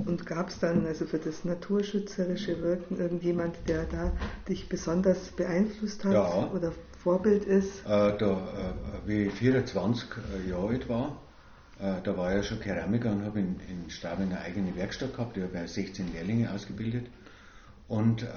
Und gab es dann also für das naturschützerische Wirken irgendjemand, der da dich besonders beeinflusst hat Ja. oder Vorbild ist? Wie ich 24 Jahre alt war, da war ich ja schon Keramiker und habe in Straubing eine eigene Werkstatt gehabt. Ich habe ja 16 Lehrlinge ausgebildet. Und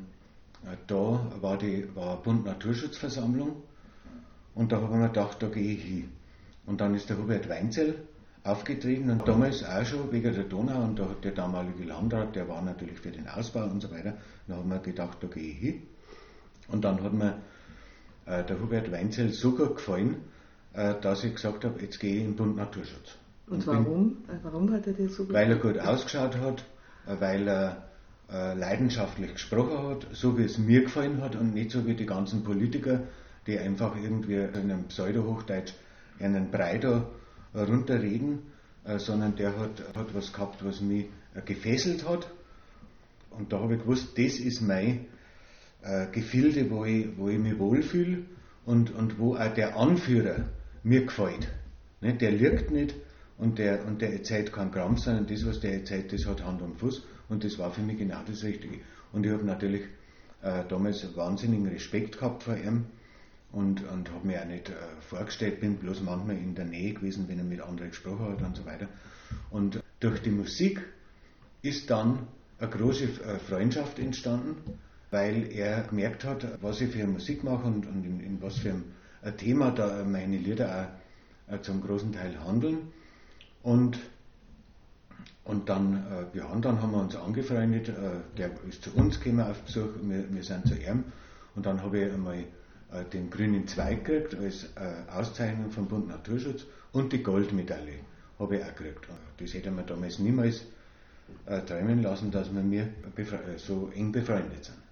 da war Bund Naturschutzversammlung und da habe ich mir gedacht, da gehe ich hin. Und dann ist der Hubert Weinzell aufgetreten und damals auch schon wegen der Donau und da hat der damalige Landrat, der war natürlich für den Ausbau und so weiter, da haben wir gedacht, da gehe ich hin. Und dann hat mir der Hubert Weinzell so gut gefallen, dass ich gesagt habe, jetzt gehe ich in den Bund Naturschutz. Und warum? Warum hat er dir so gefallen? Weil er gut ausgeschaut hat, weil er leidenschaftlich gesprochen hat, so wie es mir gefallen hat und nicht so wie die ganzen Politiker, die einfach irgendwie in einem Pseudo-Hochdeutsch einen Brei da runterreden, sondern der hat was gehabt, was mich gefesselt hat. Und da habe ich gewusst, das ist mein Gefilde, wo ich mich wohlfühle und wo auch der Anführer mir gefällt. Ne? Der lügt nicht und der erzählt keinen Krampf, sondern das, was der erzählt, das hat Hand und Fuß. Und das war für mich genau das Richtige. Und ich habe natürlich damals einen wahnsinnigen Respekt gehabt vor ihm und habe mir auch nicht vorgestellt, bin bloß manchmal in der Nähe gewesen, wenn er mit anderen gesprochen hat und so weiter. Und durch die Musik ist dann eine große Freundschaft entstanden, weil er gemerkt hat, was ich für Musik mache und in was für ein Thema da meine Lieder auch zum großen Teil handeln. Und dann, dann haben wir uns angefreundet, der ist zu uns gekommen auf Besuch, wir sind zu ihm und dann habe ich einmal den grünen Zweig gekriegt als Auszeichnung vom Bund Naturschutz und die Goldmedaille habe ich auch gekriegt. Das hätte man damals niemals träumen lassen, dass wir so eng befreundet sind.